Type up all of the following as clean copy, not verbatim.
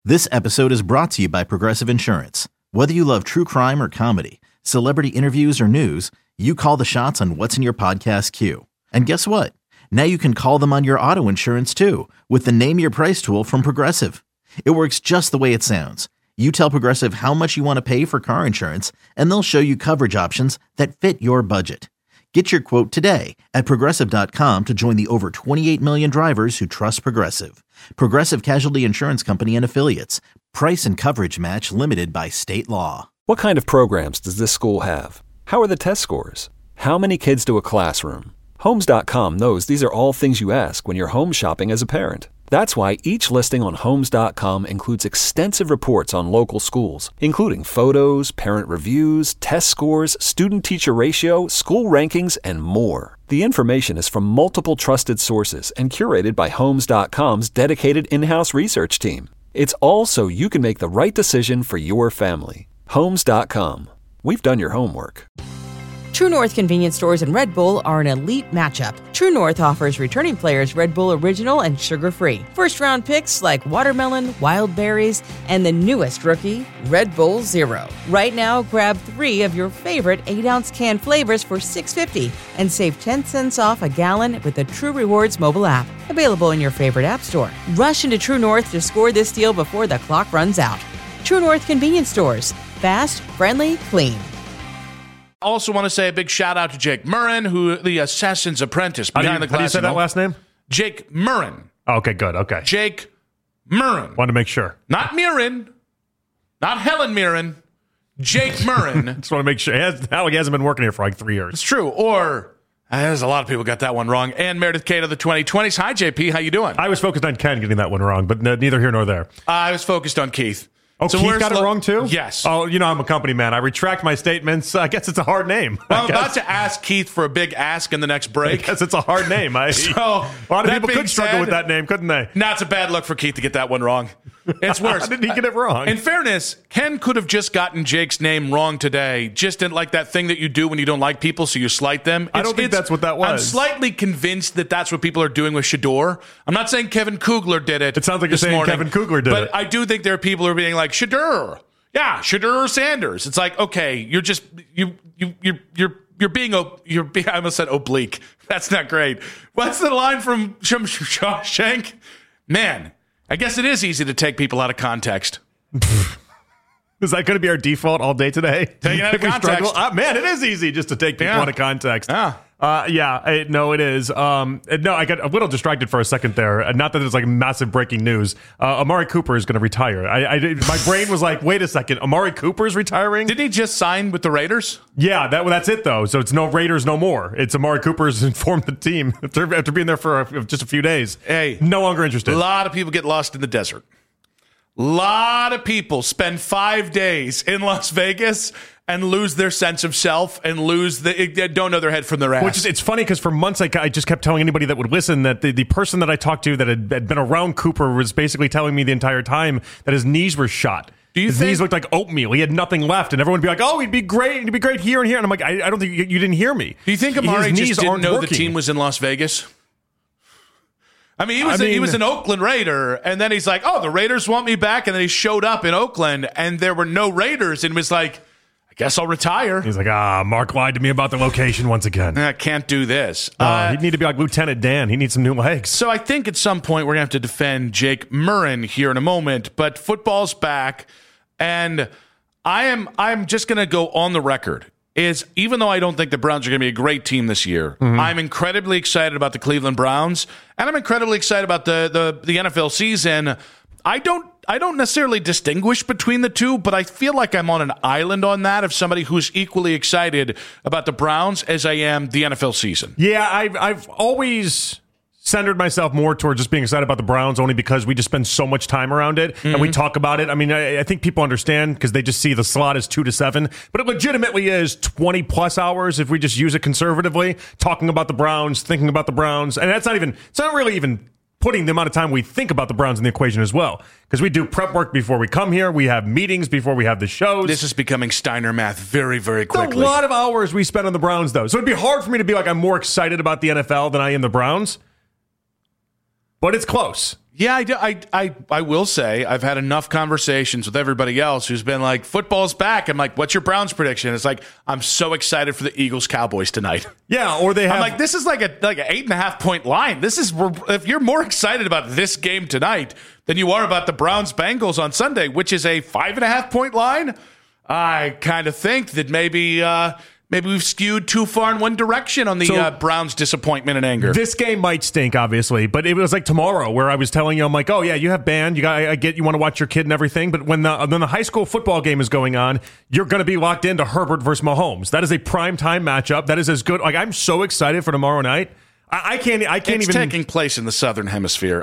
This episode is brought to you by Progressive Insurance. Whether you love true crime or comedy, celebrity interviews or news, you call the shots on what's in your podcast queue. And guess what? Now you can call them on your auto insurance too with the Name Your Price tool from Progressive. It works just the way it sounds. You tell Progressive how much you want to pay for car insurance, and they'll show you coverage options that fit your budget. Get your quote today at Progressive.com to join the over 28 million drivers who trust Progressive. Progressive Casualty Insurance Company and Affiliates. Price and coverage match limited by state law. What kind of programs does this school have? How are the test scores? How many kids to a classroom? Homes.com knows these are all things you ask when you're home shopping as a parent. That's why each listing on Homes.com includes extensive reports on local schools, including photos, parent reviews, test scores, student-teacher ratio, school rankings, and more. The information is from multiple trusted sources and curated by Homes.com's dedicated in-house research team. It's all so you can make the right decision for your family. Homes.com. We've done your homework. True North convenience stores and Red Bull are an elite matchup. True North offers returning players Red Bull Original and sugar-free. First-round picks like watermelon, wild berries, and the newest rookie, Red Bull Zero. Right now, grab 3 of your favorite 8-ounce can flavors for $6.50 and save 10 cents off a gallon with the True Rewards mobile app. Available in your favorite app store. Rush into True North to score this deal before the clock runs out. True North convenience stores. Fast, friendly, clean. Also want to say a big shout out to Jake Murren, who the Assassin's Apprentice behind the glass. How do you say that last name? Jake Murren. Oh, okay, good. Okay. Jake Murren. Wanted to make sure. Not Mirren. Not Helen Mirren. Jake Murren. Just want to make sure. He hasn't been working here for like 3 years. It's true. Or there's a lot of people got that one wrong. And Meredith Kate of the 2020s. Hi, JP. How you doing? I was focused on Ken getting that one wrong, but neither here nor there. I was focused on Keith. Oh, so Keith got it wrong too? Yes. Oh, you know I'm a company man. I retract my statements. I guess it's a hard name. Well, I'm about to ask Keith for a big ask in the next break. I guess it's a hard name. So, a lot of people could struggle with that name, couldn't they? Nah, it's a bad look for Keith to get that one wrong. It's worse. How did he get it wrong? In fairness, Ken could have just gotten Jake's name wrong today, just in like that thing that you do when you don't like people, so you slight them. I don't think that's what that was. I'm slightly convinced that that's what people are doing with Shador. I'm not saying Kevin Kugler did it. It sounds like you're saying Kevin Kugler did it. But I do think there are people who are being like, Shador. Yeah, Shador Sanders. It's like, okay, you're just you're being I almost said oblique. That's not great. What's the line from Shawshank? Man, I guess it is easy to take people out of context. Is that going to be our default all day today? Taking out of context. Man, it is easy just to take people out of context. Yeah. No, it is. No, I got a little distracted for a second there. Not that it's like massive breaking news. Amari Cooper is going to retire. My brain was like, wait a second, Amari Cooper's retiring? Didn't he just sign with the Raiders? Yeah, that's it though. So it's no Raiders no more. It's Amari Cooper's informed the team after being there for just a few days. Hey, no longer interested. A lot of people get lost in the desert. A lot of people spend 5 days in Las Vegas and lose their sense of self and don't know their head from their ass. It's funny because for months I just kept telling anybody that would listen that the person that I talked to that had been around Cooper was basically telling me the entire time that his knees were shot. His knees looked like oatmeal. He had nothing left, and everyone would be like, "Oh, he'd be great here and here." And I'm like, "I don't think you didn't hear me." Do you think Amari just didn't know the team was in Las Vegas? I mean, he was an Oakland Raider, and then he's like, "Oh, the Raiders want me back," and then he showed up in Oakland, and there were no Raiders, and was like, "I guess I'll retire." He's like, Mark lied to me about the location once again. I can't do this. He'd need to be like Lieutenant Dan. He needs some new legs. So I think at some point we're going to have to defend Jake Murren here in a moment, but football's back, and I'm just going to go on the record. Even though I don't think the Browns are going to be a great team this year, I'm incredibly excited about the Cleveland Browns, and I'm incredibly excited about the NFL season. I don't necessarily distinguish between the two, but I feel like I'm on an island on that of somebody who's equally excited about the Browns as I am the NFL season. Yeah, I've always centered myself more towards just being excited about the Browns only because we just spend so much time around it and we talk about it. I mean, I think people understand because they just see the slot as 2 to 7, but it legitimately is 20 plus hours if we just use it conservatively, talking about the Browns, thinking about the Browns. And it's not really even putting the amount of time we think about the Browns in the equation as well. Because we do prep work before we come here. We have meetings before we have the shows. This is becoming Steiner math very, very quickly. It's a lot of hours we spend on the Browns, though. So it'd be hard for me to be like, I'm more excited about the NFL than I am the Browns. but it's close. Yeah, I will say I've had enough conversations with everybody else who's been like, football's back. I'm like, what's your Browns prediction? It's like, I'm so excited for the Eagles-Cowboys tonight. Yeah, or they have... I'm like, this is like an 8.5-point line. This is, if you're more excited about this game tonight than you are about the Browns-Bengals on Sunday, which is a 5.5-point line, I kind of think that maybe we've skewed too far in one direction on the Browns' disappointment and anger. This game might stink, obviously, but it was like tomorrow where I was telling you, I'm like, oh yeah, you have band, I get you want to watch your kid and everything, but when the high school football game is going on, you're going to be locked into Herbert versus Mahomes. That is a prime time matchup. That is as good. Like, I'm so excited for tomorrow night. I can't it's even. taking place in the Southern Hemisphere.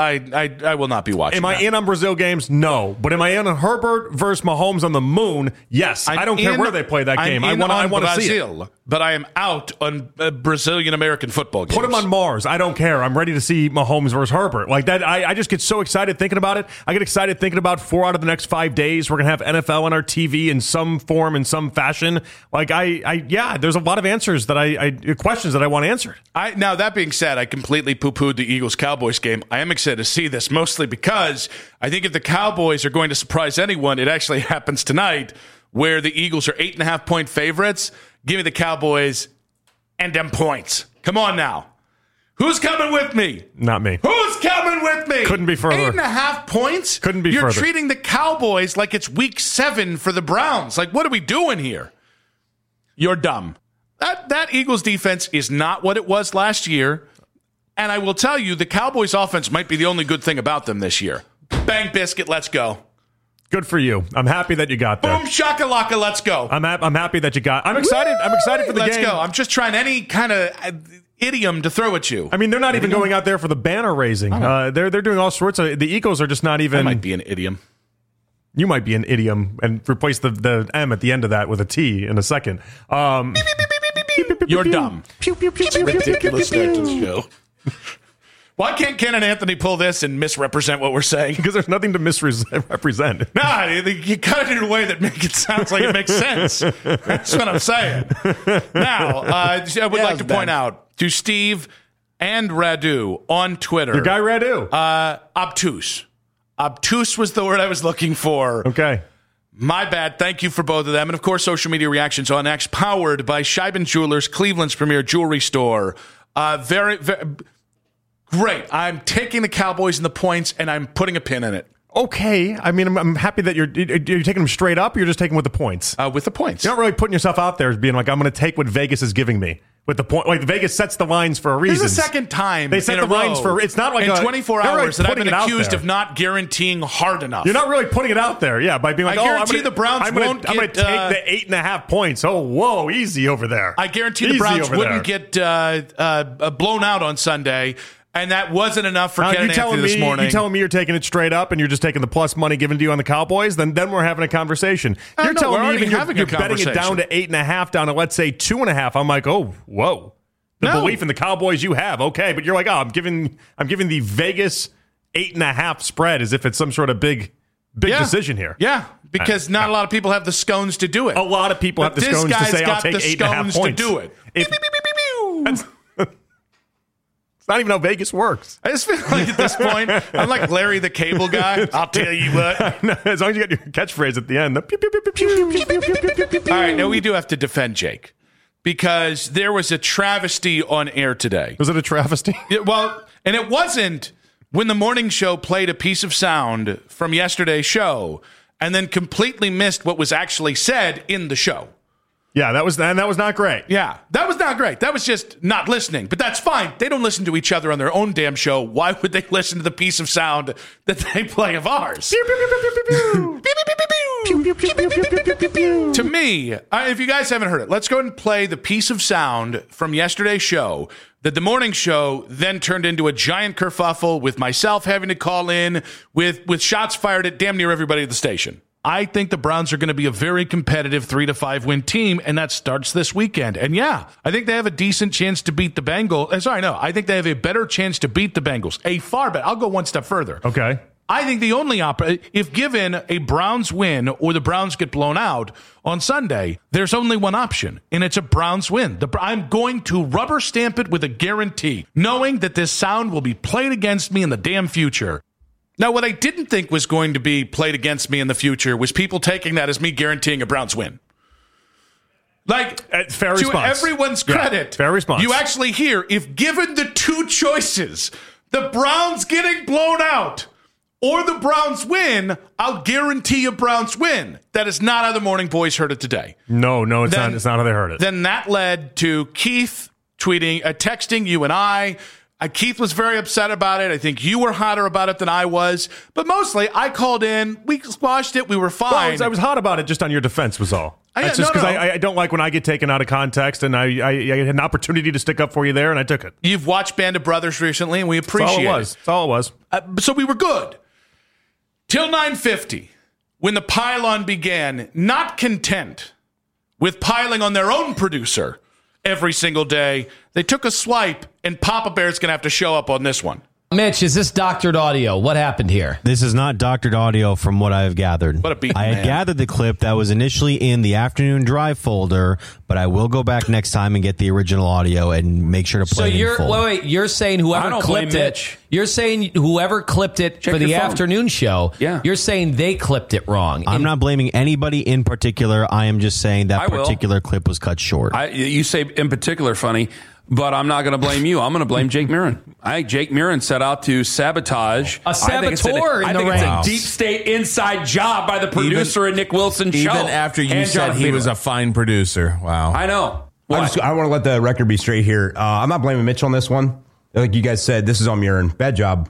I will not be watching. Am I in on Brazil games? No. But am I in on Herbert versus Mahomes on the moon? Yes. I don't care where they play that game. I want to see it. But I am out on Brazilian American football games. Put him on Mars. I don't care. I'm ready to see Mahomes versus Herbert. Like that. I just get so excited thinking about it. I get excited thinking about 4 out of the next 5 days. We're gonna have NFL on our TV in some form, in some fashion. Like there's a lot of answers that questions that I want answered. Now, that being said, I completely poo-pooed the Eagles-Cowboys game. I am excited to see this, mostly because I think if the Cowboys are going to surprise anyone, it actually happens tonight, where the Eagles are 8.5-point favorites. Give me the Cowboys and them points. Come on now. Who's coming with me? Not me. Who's coming with me? Couldn't be further. 8.5 points? Couldn't be further. You're treating the Cowboys like it's week 7 for the Browns. Like, what are we doing here? You're dumb. That Eagles defense is not what it was last year. And I will tell you, the Cowboys offense might be the only good thing about them this year. Bang biscuit, let's go. Good for you. I'm happy that you got there. Boom shakalaka, let's go. I'm happy that you got. I'm excited. I'm excited for the game. Let's go. I'm just trying any kind of idiom to throw at you. I mean, they're not even going out there for the banner raising. They're doing all sorts of. The Eagles are just not even. That might be an idiom. You might be an idiom and replace the M at the end of that with a T in a second. You're dumb. Ridiculous start to the show. Why can't Ken and Anthony pull this and misrepresent what we're saying? Because there's nothing to misrepresent. Nah, you cut it in a way that makes it sounds like it makes sense. That's what I'm saying. Now, I would like to point out to Steve and Radu on Twitter. Your guy Radu. Obtuse. Obtuse was the word I was looking for. Okay. My bad. Thank you for both of them. And, of course, social media reactions on X, powered by Scheiben Jewelers, Cleveland's premier jewelry store. Very, very great. I'm taking the Cowboys and the points, and I'm putting a pin in it. Okay. I mean, I'm happy that you're taking them straight up, or you're just taking with the points? With the points. You're not really putting yourself out there as being like, I'm going to take what Vegas is giving me. With the point, like Vegas sets the lines for a reason. This is the second time they set the lines for. It's not like in 24 hours really that I've been accused of not guaranteeing hard enough. You're not really putting it out there, yeah, by being like, I guarantee the Browns won't I'm going to take the 8.5 points. Oh, whoa, easy over there. I guarantee the Browns wouldn't get blown out on Sunday. And that wasn't enough for Ken and Anthony this morning. You telling me you're taking it straight up and you're just taking the plus money given to you on the Cowboys? Then we're having a conversation. You're telling me even you're betting it down to 8.5, down to, let's say, 2.5. I'm like, oh, whoa. The belief in the Cowboys you have, okay. But you're like, oh, I'm giving the Vegas 8.5 spread as if it's some sort of big decision here. Yeah, because not a lot of people have the scones to do it. A lot of people have the scones to say, I'll take 8.5 points. To do it. It's not even how Vegas works. I just feel like at this point, I'm like Larry the Cable Guy. I'll tell you what. No, as long as you got your catchphrase at the end. All right, now we do have to defend Jake because there was a travesty on air today. Was it a travesty? Well, and it wasn't when the morning show played a piece of sound from yesterday's show and then completely missed what was actually said in the show. Yeah, that was not great. Yeah, that was not great. That was just not listening. But that's fine. They don't listen to each other on their own damn show. Why would they listen to the piece of sound that they play of ours? To me, if you guys haven't heard it, let's go ahead and play the piece of sound from yesterday's show that the morning show then turned into a giant kerfuffle with myself having to call in with shots fired at damn near everybody at the station. I think the Browns are going to be a very competitive 3-5 win team, and that starts this weekend. And yeah, I think they have a decent chance to beat the Bengals. I think they have a better chance to beat the Bengals. A far better. I'll go one step further. Okay. I think the only if given a Browns win or the Browns get blown out on Sunday, there's only one option, and it's a Browns win. I'm going to rubber stamp it with a guarantee, knowing that this sound will be played against me in the damn future. Now, what I didn't think was going to be played against me in the future was people taking that as me guaranteeing a Browns win. Like, fair to response. Everyone's credit, fair response. You actually hear, if given the two choices, the Browns getting blown out or the Browns win, I'll guarantee a Browns win. That is not how the Morning Boys heard it today. No, it's not. It's not how they heard it. Then that led to Keith texting you and I. Keith was very upset about it. I think you were hotter about it than I was. But mostly, I called in. We squashed it. We were fine. Well, I was hot about it just on your defense was all. That's just because I don't like when I get taken out of context, and I had an opportunity to stick up for you there, and I took it. You've watched Band of Brothers recently, and we appreciate it. That's all it was. So we were good. Till 9:50, when the pile-on began, not content with piling on their own producer every single day, they took a swipe, and Papa Bear's going to have to show up on this one. Mitch, is this doctored audio? What happened here? This is not doctored audio from what I've gathered. What a beat, I had gathered the clip that was initially in the afternoon drive folder, but I will go back next time and get the original audio and make sure to play it in full. Wait, you're saying whoever clipped it, you're saying whoever clipped it for the afternoon show, you're saying they clipped it wrong. I'm not blaming anybody in particular. I am just saying that particular clip was cut short. You say in particular funny, but I'm not going to blame you. I'm going to blame Jake Mirren. I think Jake Mirren set out to sabotage. A saboteur in the ring. It's a deep state inside job by the producer and Nick Wilson's show. Even after you said he was a fine producer. Wow. I know. I want to let the record be straight here. I'm not blaming Mitch on this one. Like you guys said, this is on Mirren. Bad job.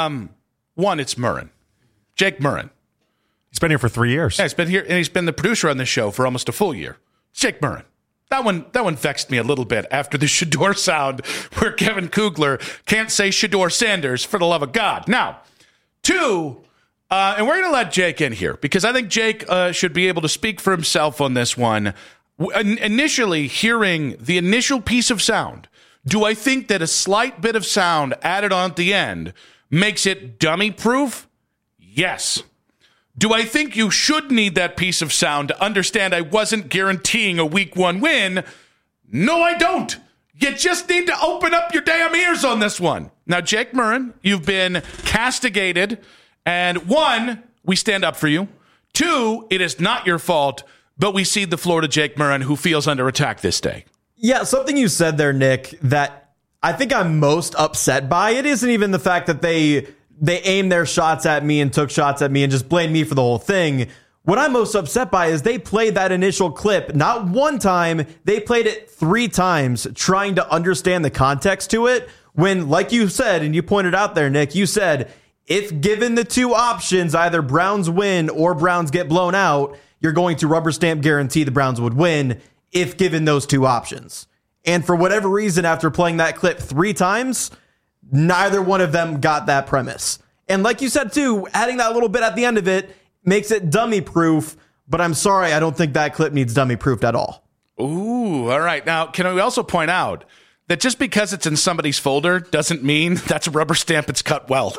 One, it's Mirren. Jake Mirren. He's been here for 3 years. Yeah, he's been here, and he's been the producer on this show for almost a full year. It's Jake Mirren. That one vexed me a little bit after the Shedeur sound where Kevin Kugler can't say Shedeur Sanders for the love of God. Now, two, and we're going to let Jake in here because I think Jake should be able to speak for himself on this one. Initially, hearing the initial piece of sound, do I think that a slight bit of sound added on at the end makes it dummy-proof? Yes. Do I think you should need that piece of sound to understand I wasn't guaranteeing a week one win? No, I don't. You just need to open up your damn ears on this one. Now, Jake Mirren, you've been castigated. And one, we stand up for you. Two, it is not your fault, but we cede the floor to Jake Mirren, who feels under attack this day. Yeah, something you said there, Nick, that I think I'm most upset by. It isn't even the fact that they aimed their shots at me and took shots at me and just blamed me for the whole thing. What I'm most upset by is they played that initial clip not one time, they played it 3 times trying to understand the context to it when, like you said, and you pointed out there, Nick, you said, if given the 2 options, either Browns win or Browns get blown out, you're going to rubber stamp guarantee the Browns would win if given those 2 options. And for whatever reason, after playing that clip 3 times, neither one of them got that premise. And like you said, too, adding that little bit at the end of it makes it dummy-proof, but I'm sorry, I don't think that clip needs dummy-proofed at all. Ooh, all right. Now, can we also point out that just because it's in somebody's folder doesn't mean that's a rubber stamp it's cut well.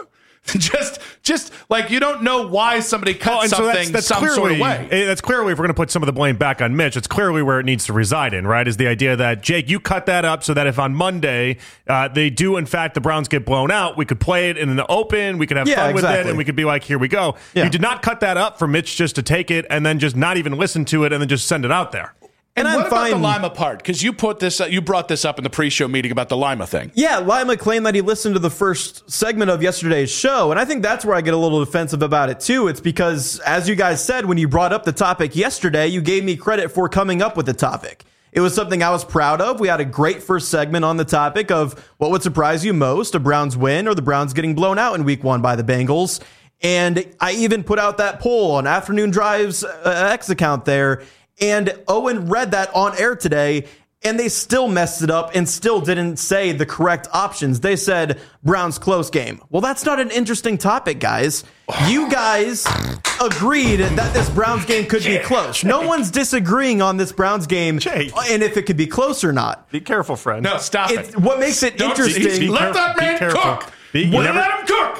just like you don't know why somebody cut something that's some clearly, sort of way. That's clearly, if we're going to put some of the blame back on Mitch, it's clearly where it needs to reside in, right? Is the idea that, Jake, you cut that up so that if on Monday they do, in fact, the Browns get blown out, we could play it in the open, we could have fun with it, and we could be like, here we go. Yeah. You did not cut that up for Mitch just to take it and then just not even listen to it and then just send it out there. And what about the Lima part? Because you brought this up in the pre-show meeting about the Lima thing. Yeah, Lima claimed that he listened to the first segment of yesterday's show, and I think that's where I get a little defensive about it, too. It's because, as you guys said, when you brought up the topic yesterday, you gave me credit for coming up with the topic. It was something I was proud of. We had a great first segment on the topic of what would surprise you most, a Browns win or the Browns getting blown out in week 1 by the Bengals. And I even put out that poll on Afternoon Drive's X account there. And Owen read that on air today, and they still messed it up and still didn't say the correct options. They said Browns close game. Well, that's not an interesting topic, guys. You guys agreed that this Browns game could be close. No one's disagreeing on this Browns game and if it could be close or not. Be careful, friend. No, stop it. What makes it interesting... Let that man cook. Let him cook.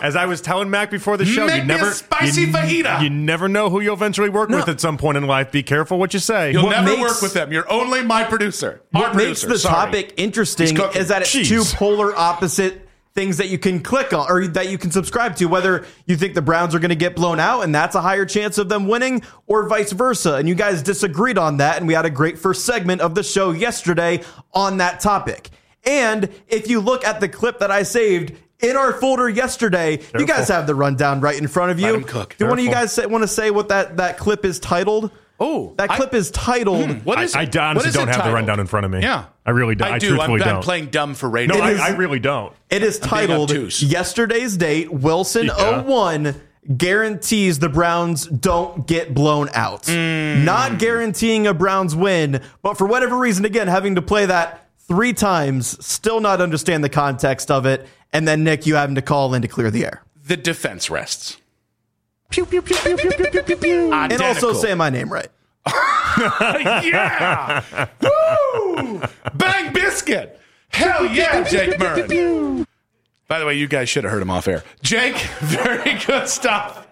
As I was telling Mac before the show, Make me a spicy fajita. You never know who you'll eventually work with at some point in life. Be careful what you say. You'll never work with them. You're only my producer. What makes the topic interesting is that it's two polar opposite things that you can click on or that you can subscribe to, whether you think the Browns are going to get blown out and that's a higher chance of them winning, or vice versa. And you guys disagreed on that, and we had a great first segment of the show yesterday on that topic. And if you look at the clip that I saved in our folder yesterday, you guys have the rundown right in front of you. Let him cook. Do one of you guys want to say what that clip is titled? Oh, that clip is titled. What is it? I honestly don't have the rundown in front of me. Yeah. I really don't. I truthfully don't. I'm playing dumb for radio. No, I really don't. It is titled Yesterday's Date, Wilson 01 guarantees the Browns don't get blown out. Not guaranteeing a Browns win, but for whatever reason, again, having to play that 3 times, still not understand the context of it, and then, Nick, you having to call in to clear the air. The defense rests. Pew, pew, pew, pew, pew, pew, pew, pew, pew. And also say my name right. Yeah! Woo! Bang biscuit! Hell yeah, Jake Murren. By the way, you guys should have heard him off air. Jake, very good stuff.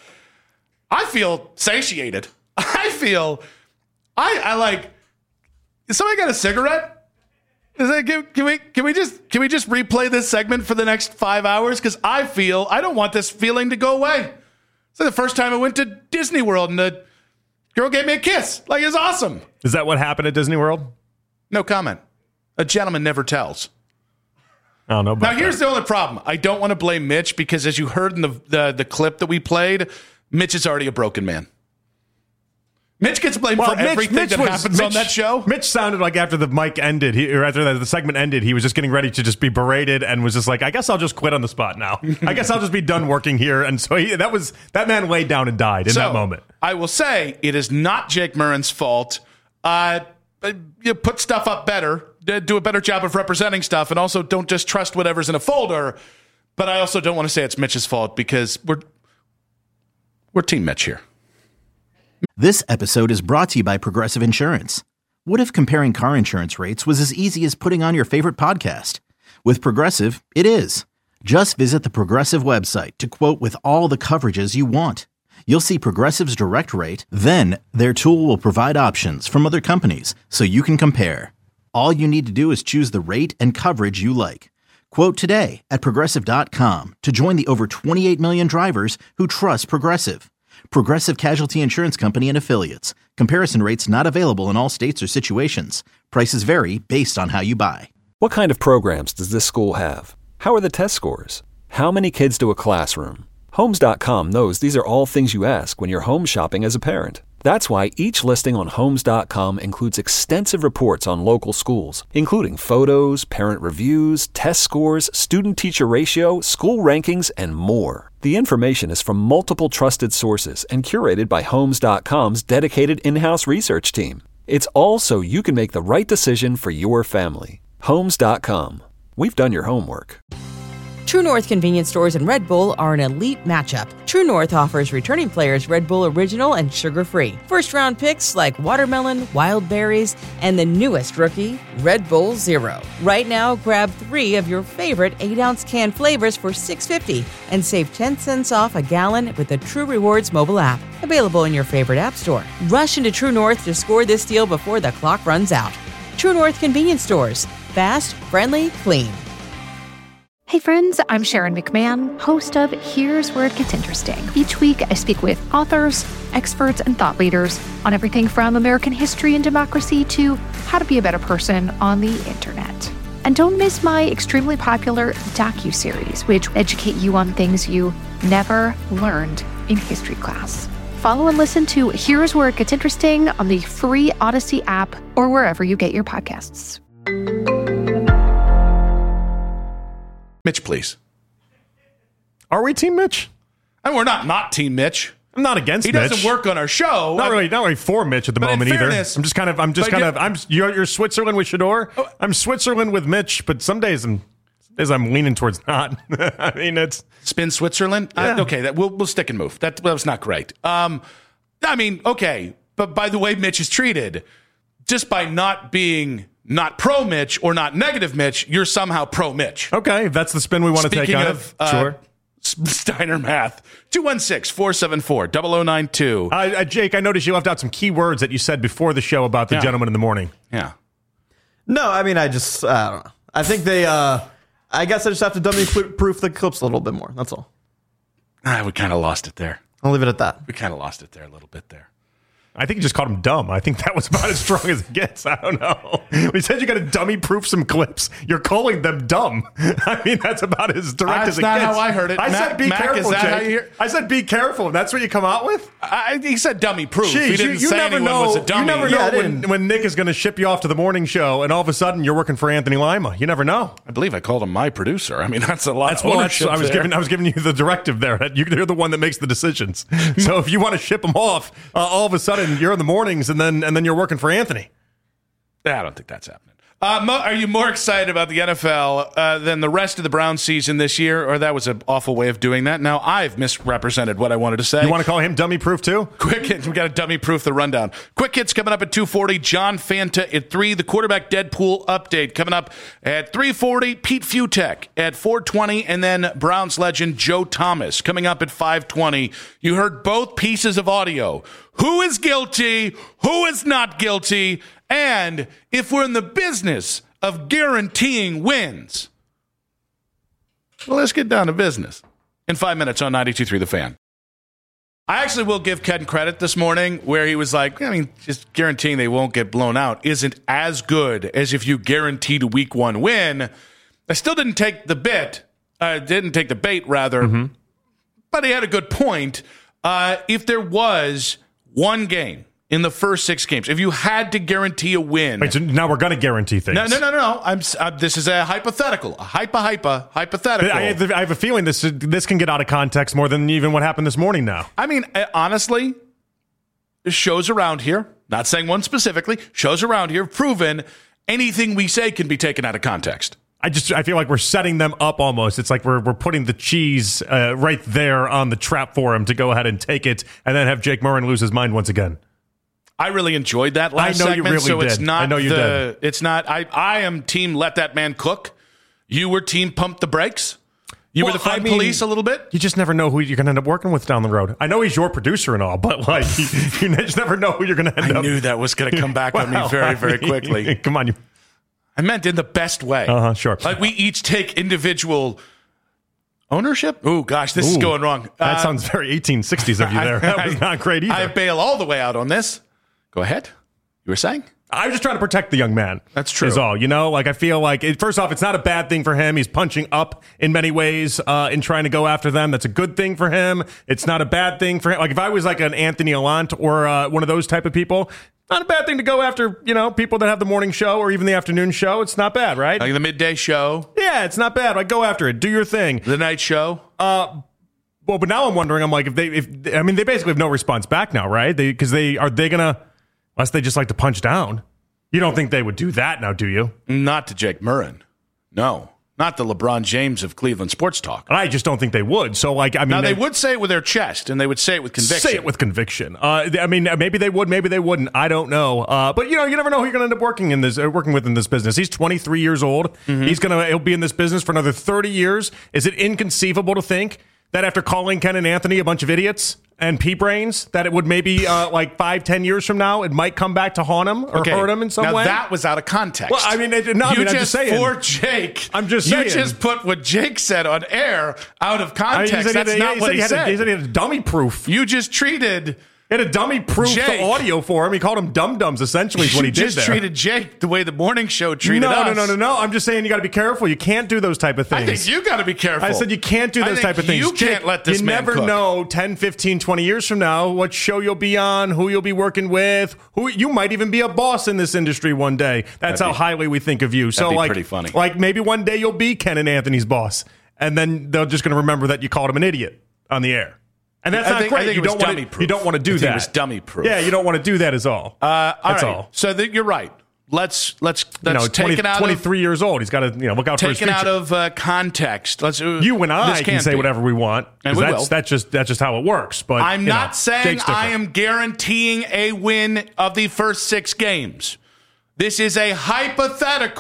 I feel satiated. I like. Is somebody got a cigarette? Can we just replay this segment for the next 5 hours? Because I don't want this feeling to go away. It's like the first time I went to Disney World and the girl gave me a kiss. Like, it's awesome. Is that what happened at Disney World? No comment. A gentleman never tells. I don't know about Now, here's the only problem. I don't want to blame Mitch because, as you heard in the clip that we played, Mitch is already a broken man. Mitch gets blamed for everything that happens on that show. Mitch sounded like after the mic ended, or after the segment ended, he was just getting ready to just be berated and was just like, I guess I'll just quit on the spot now. I guess I'll just be done working here. And so that man laid down and died in that moment. I will say it is not Jake Murren's fault. You put stuff up better, do a better job of representing stuff, and also don't just trust whatever's in a folder. But I also don't want to say it's Mitch's fault because we're Team Mitch here. This episode is brought to you by Progressive Insurance. What if comparing car insurance rates was as easy as putting on your favorite podcast? With Progressive, it is. Just visit the Progressive website to quote with all the coverages you want. You'll see Progressive's direct rate, then their tool will provide options from other companies so you can compare. All you need to do is choose the rate and coverage you like. Quote today at Progressive.com to join the over 28 million drivers who trust Progressive. Progressive Casualty Insurance Company and Affiliates. Comparison rates not available in all states or situations. Prices vary based on how you buy. What kind of programs does this school have? How are the test scores? How many kids do a classroom? Homes.com knows these are all things you ask when you're home shopping as a parent. That's why each listing on Homes.com includes extensive reports on local schools, including photos, parent reviews, test scores, student-teacher ratio, school rankings, and more. The information is from multiple trusted sources and curated by Homes.com's dedicated in-house research team. It's all so you can make the right decision for your family. Homes.com. We've done your homework. True North convenience stores and Red Bull are an elite matchup. True North offers returning players Red Bull Original and sugar-free. First-round picks like watermelon, wild berries, and the newest rookie, Red Bull Zero. Right now, grab 3 of your favorite 8-ounce can flavors for $6.50 and save 10 cents off a gallon with the True Rewards mobile app. Available in your favorite app store. Rush into True North to score this deal before the clock runs out. True North convenience stores. Fast, friendly, clean. Hey friends, I'm Sharon McMahon, host of Here's Where It Gets Interesting. Each week I speak with authors, experts, and thought leaders on everything from American history and democracy to how to be a better person on the internet. And don't miss my extremely popular docuseries, which educate you on things you never learned in history class. Follow and listen to Here's Where It Gets Interesting on the free Odyssey app or wherever you get your podcasts. Mitch, please. Are we Team Mitch? And we're not Team Mitch. I'm not against Mitch. He doesn't work on our show. Not really for Mitch at the moment either. You're Switzerland with Shador. I'm Switzerland with Mitch, but some days I'm leaning towards not. I mean, it's spin Switzerland. Yeah. Okay, we'll stick and move. That was not great. I mean, okay, but by the way Mitch is treated, just by not being not pro Mitch or not negative Mitch, you're somehow pro Mitch. Okay, if that's the spin we want to take on it. Sure. Steiner math. 216-474-0092. Jake, I noticed you left out some key words that you said before the show about the gentleman in the morning. Yeah. No, I mean, I don't know. I think they, I guess I just have to dummy proof the clips a little bit more. That's all. We kind of lost it there. I'll leave it at that. We kind of lost it there a little bit there. I think you just called him dumb. I think that was about as strong as it gets. I don't know. When he said you got to dummy proof some clips, you're calling them dumb. I mean, that's about as direct as it gets. That's not how I heard it. I said be careful, Jake. I said be careful. That's what you come out with? He said dummy proof. Jeez, he didn't say anyone was a dummy. You never know when Nick is going to ship you off to the morning show, and all of a sudden you're working for Anthony Lima. You never know. I believe I called him my producer. I mean, that's a lot of ownership. I was giving you the directive there. You're the one that makes the decisions. So if you want to ship him off, all of a sudden you're in the mornings, and then you're working for Anthony. I don't think that's happening. Are you more excited about the NFL than the rest of the Browns season this year? Or that was an awful way of doing that. Now, I've misrepresented what I wanted to say. You want to call him dummy proof too? Quick hits. We got to dummy proof the rundown. Quick hits coming up at 2:40. John Fanta at 3. The quarterback Deadpool update coming up at 3:40. Pete Futek at 4:20. And then Browns legend Joe Thomas coming up at 5:20. You heard both pieces of audio. Who is guilty? Who is not guilty? And if we're in the business of guaranteeing wins, well, let's get down to business. In 5 minutes on 92.3 The Fan. I actually will give Ken credit this morning where he was like, I mean, just guaranteeing they won't get blown out isn't as good as if you guaranteed a week 1 win. I still didn't take the bait, but he had a good point. If there was one game in the first 6 games, if you had to guarantee a win. Wait, so now we're going to guarantee things. No. This is a hypothetical. A hypothetical. I have a feeling this can get out of context more than even what happened this morning now. I mean, honestly, shows around here, not saying one specifically, shows around here have proven anything we say can be taken out of context. I feel like we're setting them up almost. It's like we're putting the cheese right there on the trap for him to go ahead and take it and then have Jake Murren lose his mind once again. I really enjoyed that last segment. You really so did. It's not I know you did. It's not. I am team let that man cook. You were team pump the brakes. You were the fun police a little bit. You just never know who you're going to end up working with down the road. I know he's your producer and all, but like you just never know who you're going to end up. I knew that was going to come back on me very, very quickly. Come on, I meant in the best way. Sure. Like we each take individual ownership. Oh gosh, this is going wrong. That sounds very 1860s of you there. That was not great either. I bail all the way out on this. Go ahead. You were saying? I was just trying to protect the young man. That's true. Is all. Like I feel like, first off, it's not a bad thing for him. He's punching up in many ways in trying to go after them. That's a good thing for him. It's not a bad thing for him. Like if I was like an Anthony Allant or one of those type of people, not a bad thing to go after, people that have the morning show or even the afternoon show. It's not bad, right? Like the midday show. Yeah, it's not bad. Like go after it. Do your thing. The night show. Well, but now I'm wondering, I'm like, they basically have no response back now, right? Are they going to, unless they just like to punch down. You don't think they would do that now, do you? Not to Jake Murren. No. Not the LeBron James of Cleveland sports talk. I just don't think they would. So, now they would say it with their chest, and they would say it with conviction. Say it with conviction. Maybe they would, maybe they wouldn't. I don't know. But you never know who you're going to end up working with in this business. He's 23 years old. Mm-hmm. He'll be in this business for another 30 years. Is it inconceivable to think that after calling Ken and Anthony a bunch of idiots and pea brains, that it would maybe 5-10 years from now, it might come back to haunt him or hurt him in some way? That was out of context. Well, I'm just saying. For Jake, I'm just saying. You just put what Jake said on air out of context. That's not what he said. He said he had a dummy proof. You just treated... He had a dummy proof audio for him. He called him dum-dums, essentially, is what he did there. You just treated Jake the way the morning show treated us. No. I'm just saying you got to be careful. You can't do those type of things. I think you got to be careful. I said you can't do those type of things. You can't let this man cook. You never know 10, 15, 20 years from now what show you'll be on, who you'll be working with, who you might even be a boss in this industry one day. That's how highly we think of you. That'd be pretty funny. Like maybe one day you'll be Ken and Anthony's boss, and then they're just going to remember that you called him an idiot on the air. And that's not great. You don't want to do that. It was dummy proof. Yeah, you don't want to do that is all. That's all. So you're right. Let's take it out 23 years old. He's got to look out for his future. Taken out of context. You and I can say whatever we want. And we will. That's just how it works. But I'm not saying I am guaranteeing a win of the first 6 games. This is a hypothetical.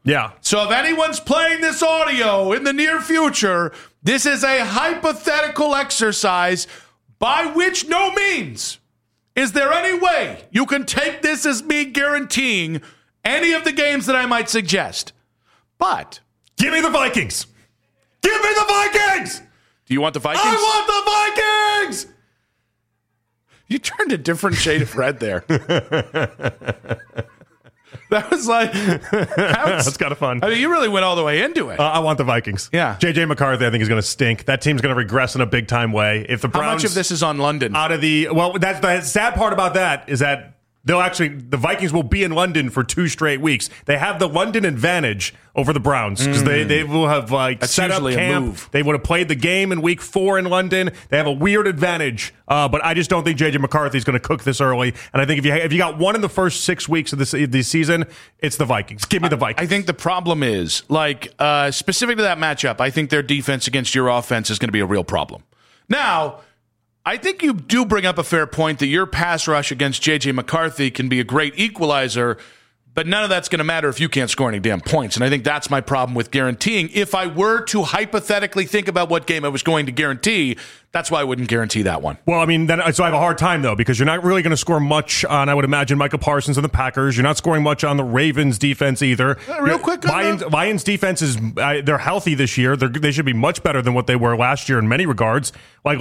Yeah. So if anyone's playing this audio in the near future, this is a hypothetical exercise by which no means is there any way you can take this as me guaranteeing any of the games that I might suggest. But give me the Vikings. Give me the Vikings. Do you want the Vikings? I want the Vikings. You turned a different shade of red there. That was like, that's kind of fun. I mean, you really went all the way into it. I want the Vikings. Yeah. JJ McCarthy, I think, is going to stink. That team's going to regress in a big time way. If the Browns, how much of this is on London? That's the sad part about that is that the Vikings will be in London for 2 straight weeks. They have the London advantage over the Browns because they will have set up camp. They would have played the game in week 4 in London. They have a weird advantage, but I just don't think JJ McCarthy is going to cook this early. And I think if you got one in the first 6 weeks of this season, it's the Vikings. Give me the Vikings. I think the problem is specific to that matchup. I think their defense against your offense is going to be a real problem. Now, I think you do bring up a fair point that your pass rush against J.J. McCarthy can be a great equalizer, but none of that's going to matter if you can't score any damn points. And I think that's my problem with guaranteeing. If I were to hypothetically think about what game I was going to guarantee, that's why I wouldn't guarantee that one. Well, I mean, so I have a hard time, though, because you're not really going to score much on, I would imagine, Micah Parsons and the Packers. You're not scoring much on the Ravens defense either. Real quick, Lions defense is they're healthy this year. They should be much better than what they were last year in many regards. Where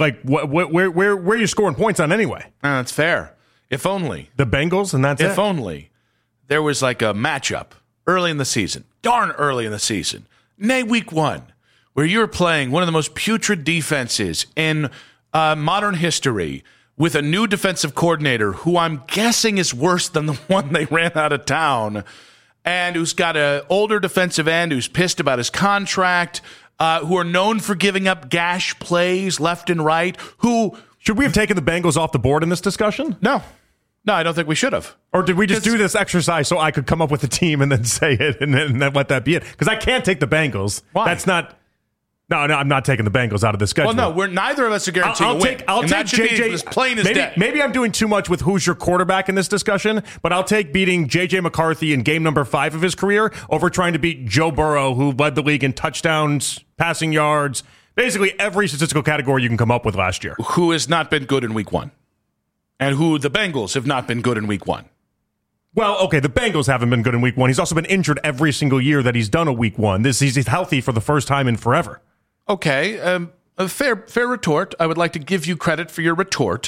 are you scoring points on anyway? That's fair. If only. The Bengals, and that's it. If only there was like a matchup early in the season, darn early in the season, week 1, where you're playing one of the most putrid defenses in modern history with a new defensive coordinator who I'm guessing is worse than the one they ran out of town, and who's got an older defensive end who's pissed about his contract, who are known for giving up gash plays left and right. Should we have taken the Bengals off the board in this discussion? No, I don't think we should have. Or did we just do this exercise so I could come up with a team and then say it and then let that be it? Because I can't take the Bengals. Why? That's not... No, I'm not taking the Bengals out of the schedule. Well, no, neither of us are guaranteeing a win. I'll take JJ. As plain as day. Maybe I'm doing too much with who's your quarterback in this discussion, but I'll take beating JJ McCarthy in game number 5 of his career over trying to beat Joe Burrow, who led the league in touchdowns, passing yards, basically every statistical category you can come up with last year. Who has not been good in week 1. And who the Bengals have not been good in week 1. Well, okay, the Bengals haven't been good in week 1. He's also been injured every single year that he's done a week 1. He's healthy for the first time in forever. Okay, a fair retort. I would like to give you credit for your retort.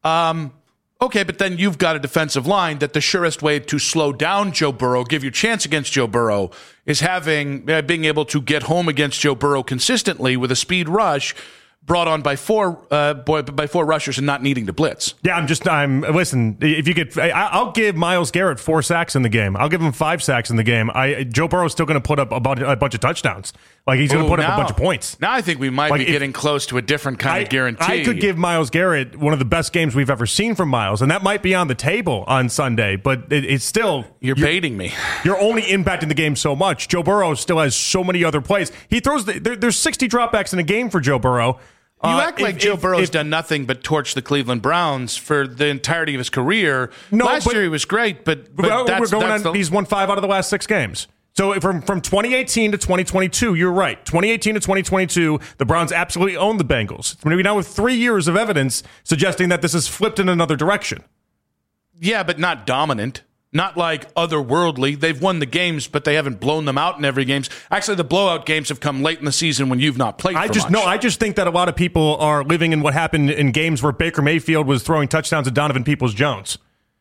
Okay, but then you've got a defensive line that the surest way to slow down Joe Burrow, give you a chance against Joe Burrow, is being able to get home against Joe Burrow consistently with a speed rush brought on by four rushers and not needing to blitz. Yeah, listen, if you get, I'll give Myles Garrett 4 sacks in the game. I'll give him 5 sacks in the game. Joe Burrow's still going to put up a bunch of touchdowns. Like, he's going to put up a bunch of points. Now I think we might be getting close to a different kind of guarantee. I could give Myles Garrett one of the best games we've ever seen from Myles, and that might be on the table on Sunday, but it's still... You're baiting me. You're only impacting the game so much. Joe Burrow still has so many other plays. He throws... There's 60 dropbacks in a game for Joe Burrow. You act like Joe Burrow's done nothing but torch the Cleveland Browns for the entirety of his career. Last year he was great, but he's won 5 out of the last 6 games. So from 2018 to 2022, you're right. 2018 to 2022, the Browns absolutely own the Bengals. We now have 3 years of evidence suggesting that this has flipped in another direction. Yeah, but not dominant. Not like otherworldly. They've won the games, but they haven't blown them out in every game. Actually, the blowout games have come late in the season when you've not played much. I just think that a lot of people are living in what happened in games where Baker Mayfield was throwing touchdowns at Donovan Peoples-Jones.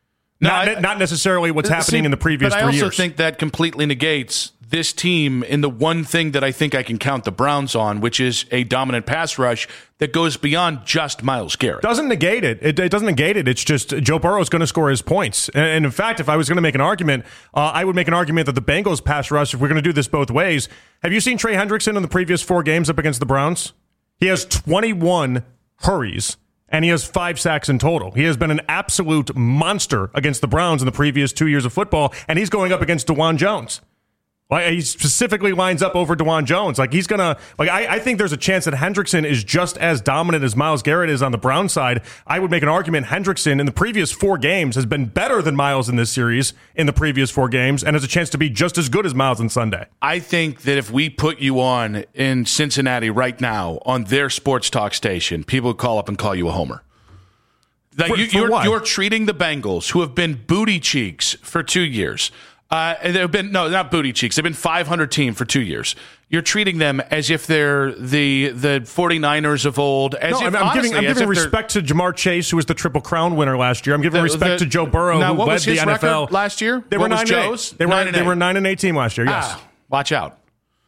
Not necessarily what's happening in the previous 3 years. But I also think that completely negates this team in the one thing that I think I can count the Browns on, which is a dominant pass rush that goes beyond just Myles Garrett. Doesn't negate it. It doesn't negate it. It's just Joe Burrow is going to score his points. And in fact, if I was going to make an argument, I would make an argument that the Bengals pass rush, if we're going to do this both ways, have you seen Trey Hendrickson in the previous 4 games up against the Browns? He has 21 hurries. And he has 5 sacks in total. He has been an absolute monster against the Browns in the previous 2 years of football, and he's going up against DeJuan Jones. Like, he specifically lines up over DeJuan Jones. Like, he's going to, like, I think there's a chance that Hendrickson is just as dominant as Myles Garrett is on the Brown side. I would make an argument Hendrickson in the previous 4 games has been better than Myles in this series in the previous 4 games and has a chance to be just as good as Myles on Sunday. I think that if we put you on in Cincinnati right now on their sports talk station, people would call up and call you a homer. Like you're treating the Bengals, who have been booty cheeks for 2 years. They've been not booty cheeks. They've been 500 team for 2 years. You're treating them as if they're the 49ers of old. I'm giving respect to Jamar Chase, who was the Triple Crown winner last year. I'm giving respect to Joe Burrow, who led the NFL last year. They were 9-8. They were 9-8 team last year. Yes. Watch out.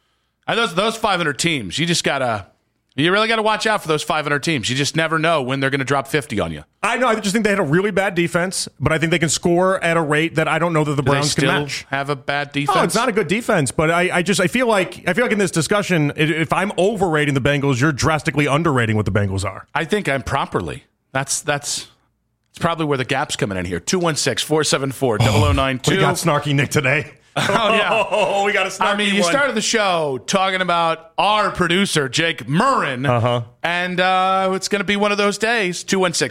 Those 500 teams. You really got to watch out for those 500 teams. You just never know when they're going to drop 50 on you. I know. I just think they had a really bad defense, but I think they can score at a rate that I don't know that the Browns can match. Have a bad defense? Oh, it's not a good defense, but I feel like in this discussion, if I'm overrating the Bengals, you're drastically underrating what the Bengals are. I think I'm properly. That's probably where the gap's coming in here. 216-474-0092. We got snarky Nick today. Oh, yeah. Oh, we got a snarky one. You started the show talking about our producer, Jake Murrin. And it's going to be one of those days.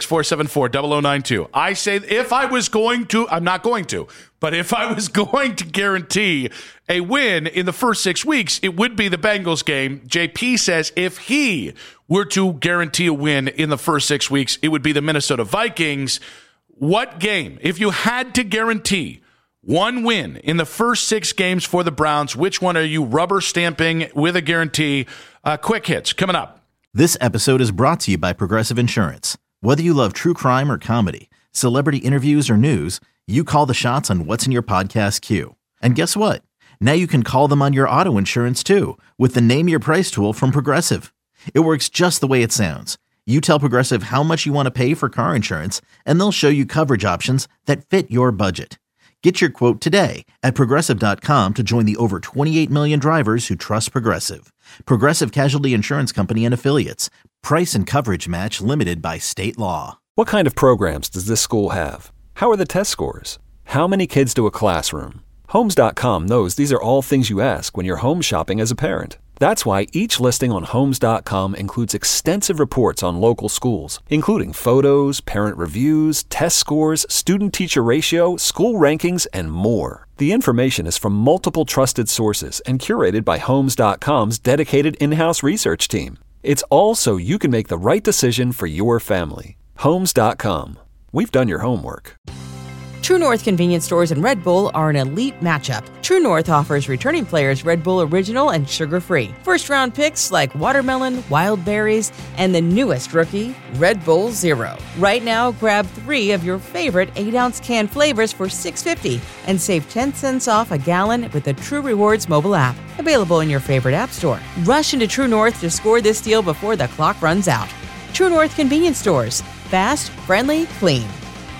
216-474-0092. I say if I was going to, I'm not going to, but if I was going to guarantee a win in the first 6 weeks, it would be the Bengals game. JP says if he were to guarantee a win in the first 6 weeks, it would be the Minnesota Vikings. What game, if you had to guarantee one win in the first 6 games for the Browns, which one are you rubber stamping with a guarantee? Quick hits coming up. This episode is brought to you by Progressive Insurance. Whether you love true crime or comedy, celebrity interviews or news, you call the shots on what's in your podcast queue. And guess what? Now you can call them on your auto insurance too with the Name Your Price tool from Progressive. It works just the way it sounds. You tell Progressive how much you want to pay for car insurance, and they'll show you coverage options that fit your budget. Get your quote today at Progressive.com to join the over 28 million drivers who trust Progressive. Progressive Casualty Insurance Company and Affiliates. Price and coverage match limited by state law. What kind of programs does this school have? How are the test scores? How many kids do a classroom? Homes.com knows these are all things you ask when you're home shopping as a parent. That's why each listing on Homes.com includes extensive reports on local schools, including photos, parent reviews, test scores, student-teacher ratio, school rankings, and more. The information is from multiple trusted sources and curated by Homes.com's dedicated in-house research team. It's all so you can make the right decision for your family. Homes.com. We've done your homework. True North convenience stores and Red Bull are an elite matchup. True North offers returning players Red Bull Original and sugar-free. First-round picks like watermelon, wild berries, and the newest rookie, Red Bull Zero. Right now, grab 3 of your favorite 8-ounce can flavors for $6.50 and save 10 cents off a gallon with the True Rewards mobile app. Available in your favorite app store. Rush into True North to score this deal before the clock runs out. True North convenience stores. Fast, friendly, clean.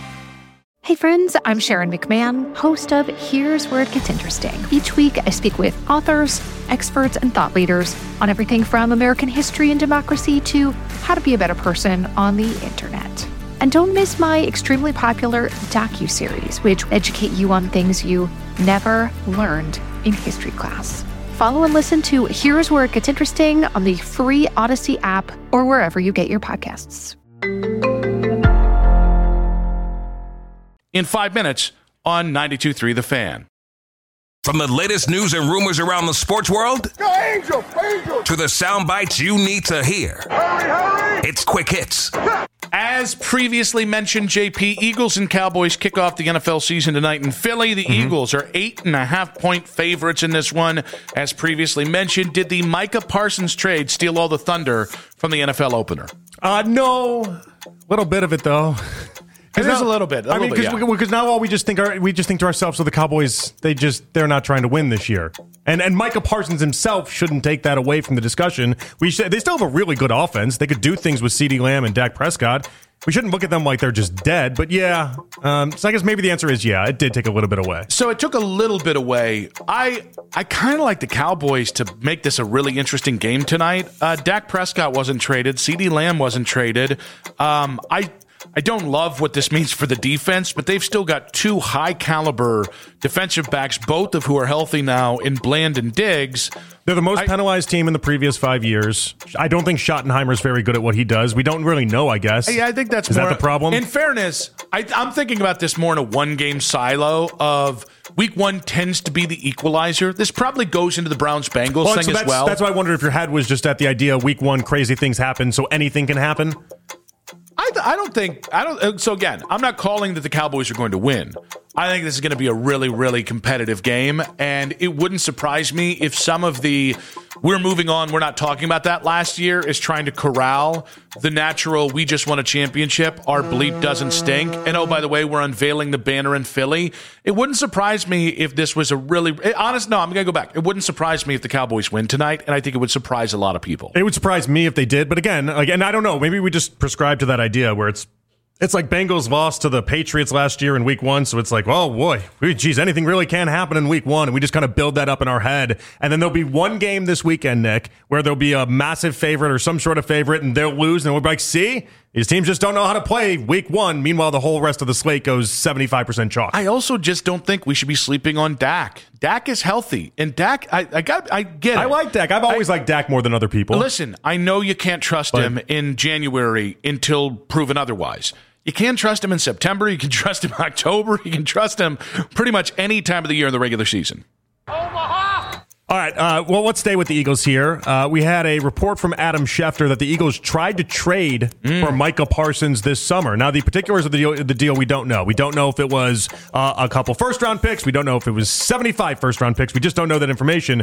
Hey friends, I'm Sharon McMahon, host of Here's Where It Gets Interesting. Each week, I speak with authors, experts, and thought leaders on everything from American history and democracy to how to be a better person on the internet. And don't miss my extremely popular docuseries, which educate you on things you never learned in history class. Follow and listen to Here's Where It Gets Interesting on the free Odyssey app or wherever you get your podcasts. In 5 minutes on 92.3 The Fan. From the latest news and rumors around the sports world Go Angel! To the sound bites you need to hear. Hurry! It's Quick Hits. As previously mentioned, JP, Eagles and Cowboys kick off the NFL season tonight in Philly. The Eagles are 8.5-point favorites in this one. As previously mentioned, did the Micah Parsons trade steal all the thunder from the NFL opener? No. Little bit of it, though. There's a little bit. Because now all we just think to ourselves, so the Cowboys, they're not trying to win this year. And Micah Parsons himself shouldn't take that away from the discussion. They still have a really good offense. They could do things with CeeDee Lamb and Dak Prescott. We shouldn't look at them like they're just dead. But yeah, so I guess maybe the answer is yeah, it did take a little bit away. So it took a little bit away. I kind of like the Cowboys to make this a really interesting game tonight. Dak Prescott wasn't traded. CeeDee Lamb wasn't traded. I I don't love what this means for the defense, but they've still got 2 high-caliber defensive backs, both of who are healthy now in Bland and Diggs. They're the most penalized team in the previous 5 years. I don't think Schottenheimer's very good at what he does. We don't really know, I guess. Yeah, I think that's Is that the problem? In fairness, I'm thinking about this more in a one-game silo of week 1 tends to be the equalizer. This probably goes into the Browns-Bengals thing as well. That's why I wondered if your head was just at the idea week 1 crazy things happen, so anything can happen. So again, I'm not calling that the Cowboys are going to win. I think this is going to be a really, really competitive game, and it wouldn't surprise me if some of the we're moving on, we're not talking about that last year is trying to corral the natural, we just won a championship, our bleep doesn't stink, and oh, by the way, we're unveiling the banner in Philly. It wouldn't surprise me if this was a really, I'm going to go back. It wouldn't surprise me if the Cowboys win tonight, and I think it would surprise a lot of people. It would surprise me if they did, but again, and I don't know, maybe we just prescribe to that idea where it's like Bengals lost to the Patriots last year in week 1, so it's like, oh boy, geez, anything really can happen in week 1, and we just kind of build that up in our head. And then there'll be one game this weekend, Nick, where there'll be a massive favorite or some sort of favorite, and they'll lose, and we'll be like, see, these teams just don't know how to play week 1. Meanwhile, the whole rest of the slate goes 75% chalk. I also just don't think we should be sleeping on Dak. Dak is healthy, and Dak, I get it. I like Dak. I've always liked Dak more than other people. Listen, I know you can't trust him in January until proven otherwise. You can trust him in September. You can trust him in October. You can trust him pretty much any time of the year in the regular season. All right. Well, let's stay with the Eagles here. We had a report from Adam Schefter that the Eagles tried to trade for Micah Parsons this summer. Now, the particulars of the deal we don't know. We don't know if it was a couple first-round picks. We don't know if it was 75 first-round picks. We just don't know that information.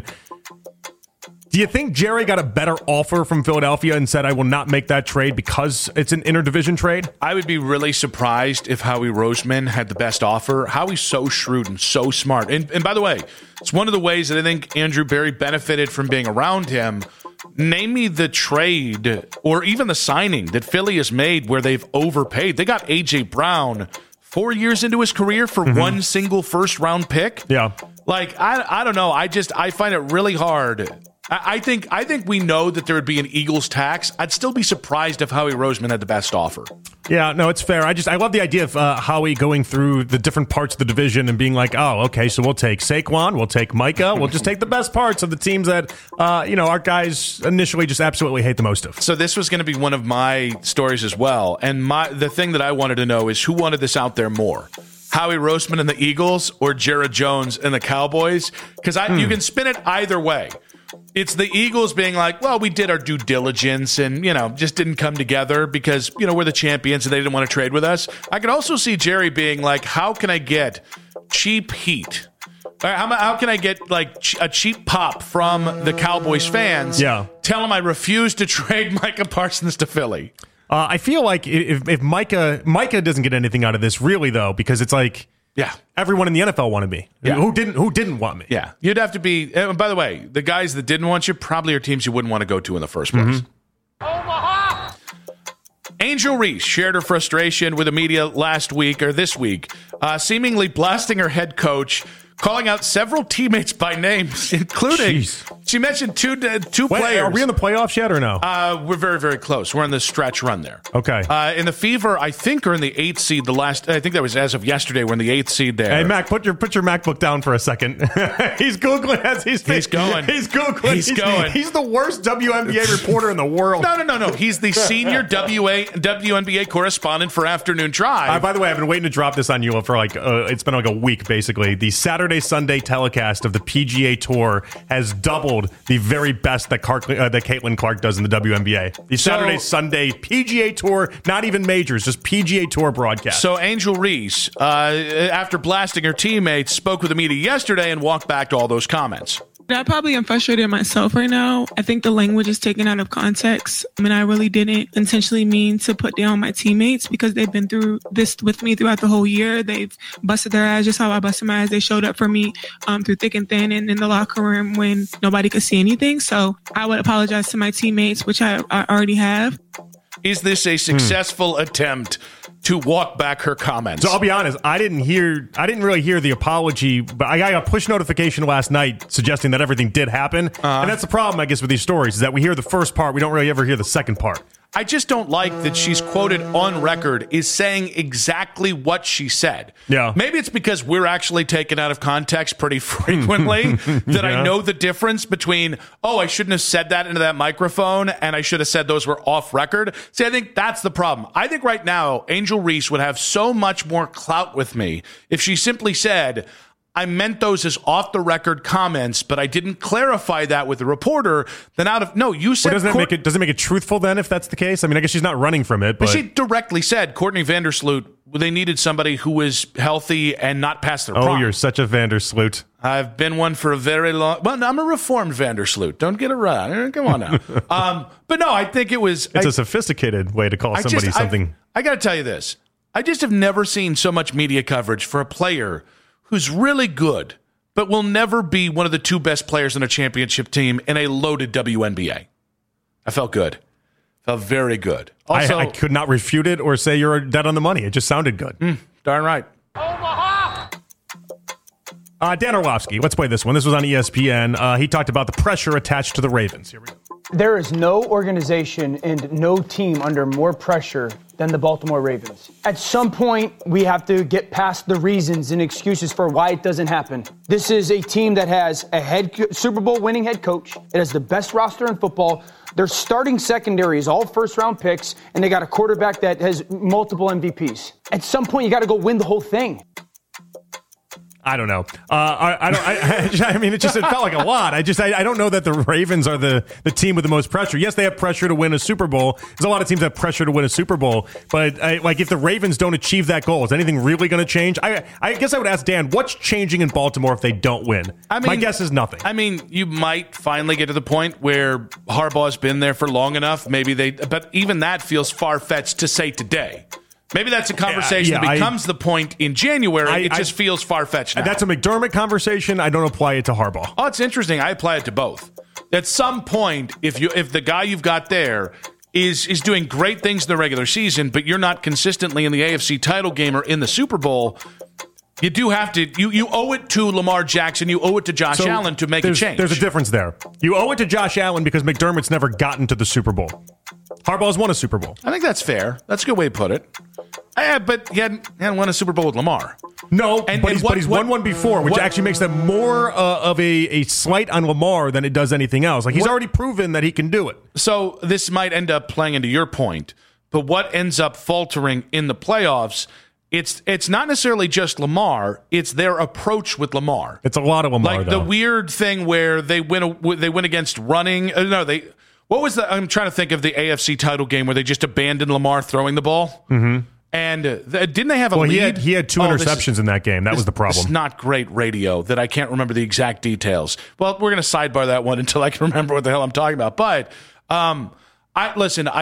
Do you think Jerry got a better offer from Philadelphia and said, I will not make that trade because it's an interdivision trade? I would be really surprised if Howie Roseman had the best offer. Howie's so shrewd and so smart. And by the way, it's one of the ways that I think Andrew Berry benefited from being around him. Name me the trade or even the signing that Philly has made where they've overpaid. They got A.J. Brown 4 years into his career for one single first-round pick. Yeah. Like, I don't know. I find it really hard. I think we know that there would be an Eagles tax. I'd still be surprised if Howie Roseman had the best offer. Yeah, no, it's fair. I love the idea of Howie going through the different parts of the division and being like, oh, okay, so we'll take Saquon, we'll take Micah, we'll just take the best parts of the teams that, our guys initially just absolutely hate the most of. So this was going to be one of my stories as well. And the thing that I wanted to know is who wanted this out there more? Howie Roseman and the Eagles or Jared Jones and the Cowboys? Because you can spin it either way. It's the Eagles being like, well, we did our due diligence and, just didn't come together because, we're the champions and they didn't want to trade with us. I can also see Jerry being like, how can I get cheap heat? How can I get like a cheap pop from the Cowboys fans? Yeah. Tell them I refuse to trade Micah Parsons to Philly. I feel like if Micah doesn't get anything out of this, really, though, because it's like, yeah, everyone in the NFL wanted me. Yeah. Who didn't want me? Yeah, you'd have to be. By the way, the guys that didn't want you probably are teams you wouldn't want to go to in the first place. Omaha. Angel Reese shared her frustration with the media this week, seemingly blasting her head coach, calling out several teammates by names, including she mentioned two players. Are we in the playoffs yet or no? We're very, very close. We're in the stretch run there. Okay. In the Fever, I think, are in the 8th seed. I think that was as of yesterday. We're in the 8th seed there. Hey, Mac, put your MacBook down for a second. He's Googling as he's going. He's Googling. He's going. He's the worst WNBA reporter in the world. No. He's the senior WNBA correspondent for Afternoon Drive. By the way, I've been waiting to drop this on you for it's been like a week, basically. The Saturday-Sunday telecast of the PGA Tour has doubled the very best that Caitlin Clark does in the WNBA. The Saturday-Sunday PGA Tour, not even majors, just PGA Tour broadcast. So Angel Reese, after blasting her teammates, spoke with the media yesterday and walked back to all those comments. I probably am frustrated myself right now. I think the language is taken out of context. I mean, I really didn't intentionally mean to put down my teammates because they've been through this with me throughout the whole year. They've busted their ass just how I busted my ass. They showed up for me through thick and thin and in the locker room when nobody could see anything. So I would apologize to my teammates, which I already have. Is this a successful attempt to walk back her comments? So I'll be honest, I didn't really hear the apology, but I got a push notification last night suggesting that everything did happen. And that's the problem, I guess, with these stories, is that we hear the first part, we don't really ever hear the second part. I just don't like that she's quoted on record is saying exactly what she said. Yeah. Maybe it's because we're actually taken out of context pretty frequently that I know the difference between, I shouldn't have said that into that microphone and I should have said those were off record. See, I think that's the problem. I think right now, Angel Reese would have so much more clout with me if she simply said, I meant those as off-the-record comments, but I didn't clarify that with the reporter. Then you said... does it make it truthful then, if that's the case? I mean, I guess she's not running from it, but... She directly said, Courtney Vandersloot, they needed somebody who was healthy and not past their prime. Oh, you're such a Vandersloot. I've been one for a very long... Well, I'm a reformed Vandersloot. Don't get it wrong. Come on now. But no, I think it was... It's a sophisticated way to call somebody something. I got to tell you this. I just have never seen so much media coverage for a player who's really good, but will never be one of the two best players on a championship team in a loaded WNBA. I felt good. Felt very good. Also, I could not refute it or say you're dead on the money. It just sounded good. Darn right. Dan Orlovsky, let's play this one. This was on ESPN. He talked about the pressure attached to the Ravens. Here we go. There is no organization and no team under more pressure than the Baltimore Ravens. At some point, we have to get past the reasons and excuses for why it doesn't happen. This is a team that has a Super Bowl winning head coach. It has the best roster in football. Their starting secondary is all first-round picks, and they got a quarterback that has multiple MVPs. At some point, you got to go win the whole thing. I don't know. I mean, it felt like a lot. I don't know that the Ravens are the team with the most pressure. Yes, they have pressure to win a Super Bowl. There's a lot of teams that have pressure to win a Super Bowl. But if the Ravens don't achieve that goal, is anything really going to change? I guess I would ask Dan, what's changing in Baltimore if they don't win? My guess is nothing. I mean, you might finally get to the point where Harbaugh's been there for long enough. But even that feels far-fetched to say today. Maybe that's a conversation that becomes the point in January. It just feels far-fetched now. That's a McDermott conversation. I don't apply it to Harbaugh. Oh, it's interesting. I apply it to both. At some point, if the guy you've got there is doing great things in the regular season, but you're not consistently in the AFC title game or in the Super Bowl, you do have to. You owe it to Lamar Jackson. You owe it to Josh Allen to make a change. There's a difference there. You owe it to Josh Allen because McDermott's never gotten to the Super Bowl. Harbaugh's won a Super Bowl. I think that's fair. That's a good way to put it. But he hadn't won a Super Bowl with Lamar. No, but he's won one before, which actually makes that more of a slight on Lamar than it does anything else. He's already proven that he can do it. So this might end up playing into your point, but what ends up faltering in the playoffs, it's not necessarily just Lamar, it's their approach with Lamar. It's a lot of Lamar, the weird thing where they win against running. What was I'm trying to think of the AFC title game where they just abandoned Lamar throwing the ball. Mm-hmm. And didn't they have a lead? He had two interceptions in that game. That was the problem. It's not great radio that I can't remember the exact details. Well, we're going to sidebar that one until I can remember what the hell I'm talking about. But I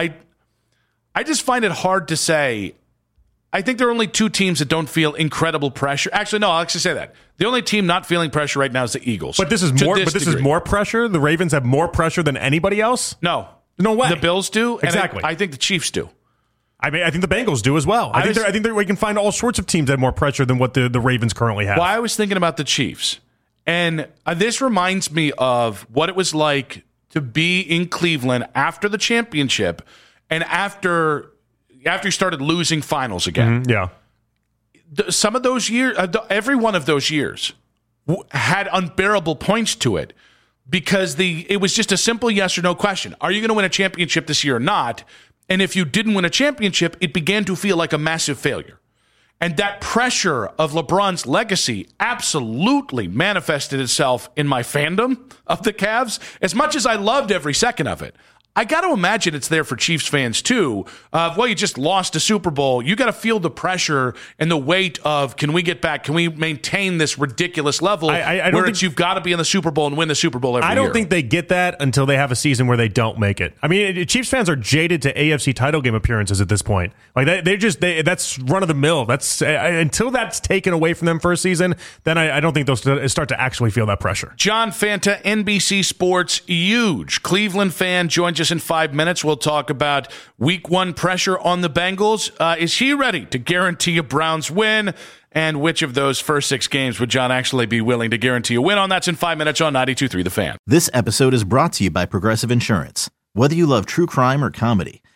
just find it hard to say. I think there are only two teams that don't feel incredible pressure. Actually, no, I'll actually say that. The only team not feeling pressure right now is the Eagles. But this is more pressure? The Ravens have more pressure than anybody else? No way. The Bills do. Exactly. And I think the Chiefs do. I mean, I think the Bengals do as well. I think we can find all sorts of teams that have more pressure than what the Ravens currently have. Well, I was thinking about the Chiefs. And this reminds me of what it was like to be in Cleveland after the championship and after you started losing finals again. Mm-hmm, yeah. Some of those years, every one of those years had unbearable points to it because it was just a simple yes or no question. Are you going to win a championship this year or not? And if you didn't win a championship, it began to feel like a massive failure. And that pressure of LeBron's legacy absolutely manifested itself in my fandom of the Cavs, as much as I loved every second of it. I got to imagine it's there for Chiefs fans, too. You just lost a Super Bowl. You got to feel the pressure and the weight of, can we get back? Can we maintain this ridiculous level you've got to be in the Super Bowl and win the Super Bowl every year? I don't think they get that until they have a season where they don't make it. I mean, Chiefs fans are jaded to AFC title game appearances at this point. Like that's run of the mill. That's until that's taken away from them for a season, then I don't think they'll start to actually feel that pressure. John Fanta, NBC Sports, huge Cleveland fan, joins us in 5 minutes. We'll talk about week 1 pressure on the Bengals. Is he ready to guarantee a Browns win? And which of those first 6 games would John actually be willing to guarantee a win on? That's in 5 minutes on 92.3 The Fan. This episode is brought to you by Progressive Insurance. Whether you love true crime or comedy,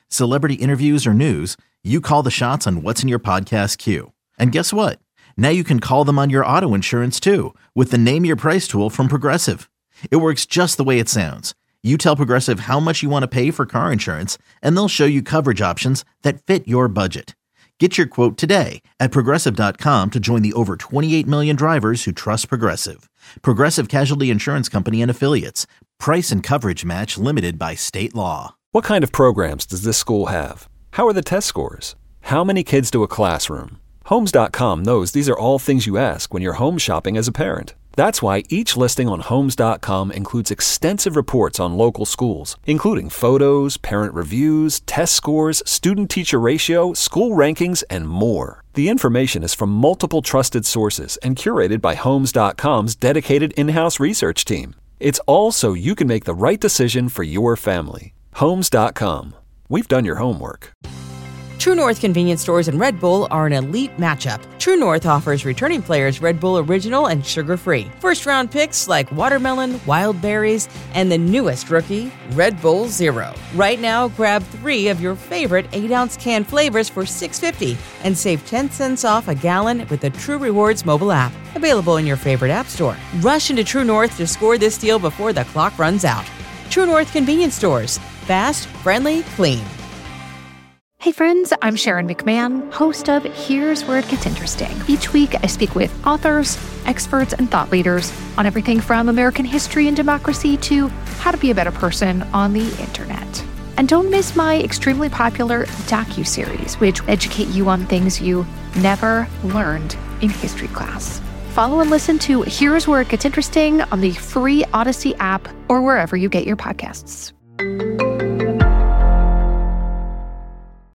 celebrity interviews, or news, you call the shots on what's in your podcast queue. And guess what? Now you can call them on your auto insurance too with the Name Your Price tool from Progressive. It works just the way it sounds. You tell Progressive how much you want to pay for car insurance, and they'll show you coverage options that fit your budget. Get your quote today at Progressive.com to join the over 28 million drivers who trust Progressive. Progressive Casualty Insurance Company and Affiliates. Price and coverage match limited by state law. What kind of programs does this school have? How are the test scores? How many kids do a classroom? Homes.com knows these are all things you ask when you're home shopping as a parent. That's why each listing on Homes.com includes extensive reports on local schools, including photos, parent reviews, test scores, student-teacher ratio, school rankings, and more. The information is from multiple trusted sources and curated by Homes.com's dedicated in-house research team. It's all so you can make the right decision for your family. Homes.com. We've done your homework. True North convenience stores and Red Bull are an elite matchup. True North offers returning players Red Bull Original and sugar-free. First-round picks like watermelon, wild berries, and the newest rookie, Red Bull Zero. Right now, grab 3 of your favorite 8-ounce can flavors for $6.50 and save 10 cents off a gallon with the True Rewards mobile app. Available in your favorite app store. Rush into True North to score this deal before the clock runs out. True North convenience stores. Fast, friendly, clean. Hey friends, I'm Sharon McMahon, host of Here's Where It Gets Interesting. Each week, I speak with authors, experts, and thought leaders on everything from American history and democracy to how to be a better person on the internet. And don't miss my extremely popular docuseries, which educate you on things you never learned in history class. Follow and listen to Here's Where It Gets Interesting on the free Odyssey app or wherever you get your podcasts.